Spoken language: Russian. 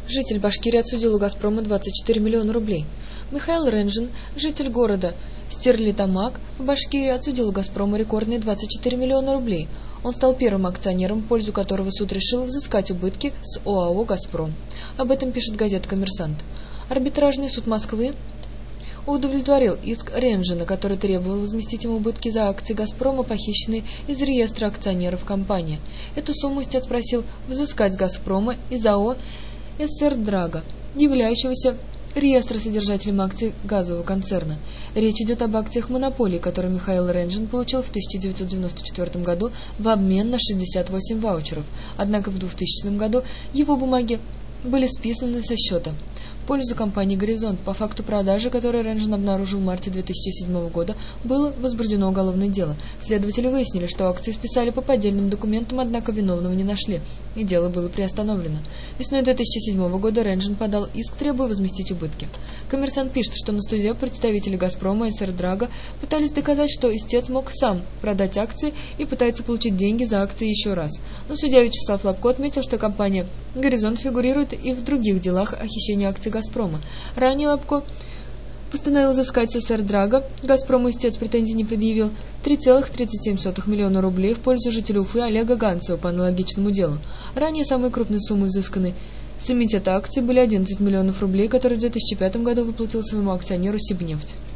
Житель Башкирии отсудил у «Газпрома» 24 миллиона рублей. Михаил Ренжин, житель города Стерлитамак в Башкирии, отсудил у «Газпрома» рекордные 24 миллиона рублей. Он стал первым акционером, в пользу которого суд решил взыскать убытки с ОАО «Газпром». Об этом пишет газета «Коммерсант». Арбитражный суд Москвы удовлетворил иск Ренжина, который требовал возместить ему убытки за акции «Газпрома», похищенные из реестра акционеров компании. Эту сумму истец просил взыскать с «Газпрома» из АО «СР-Драга», являющегося реестросодержателем акций газового концерна. Речь идет об акциях монополии, которые Михаил Ренжин получил в 1994 году в обмен на 68 ваучеров. Однако в 2000 году его бумаги были списаны со счета в пользу компании «Горизонт». По факту продажи, который Ренжин обнаружил в марте 2007 года, было возбуждено уголовное дело. Следователи выяснили, что акции списали по поддельным документам, однако виновного не нашли, и дело было приостановлено. Весной 2007 года Ренжин подал иск, требуя возместить убытки. «Коммерсант» пишет, что на суде представители «Газпрома» и «СР-Драга» пытались доказать, что истец мог сам продать акции и пытается получить деньги за акции еще раз. Но судья Вячеслав Лобко отметил, что компания «Горизонт» фигурирует и в других делах о хищении акций «Газпрома». Ранее Лобко постановил взыскать с «СР-Драга». «Газпрому» истец претензий не предъявил 3,37 миллиона рублей в пользу жителя Уфы Олега Ганцева по аналогичному делу. Ранее самой крупной суммой взысканной с эмитента акций были 11 миллионов рублей, которые в 2005 году выплатил своему акционеру «Сибнефть».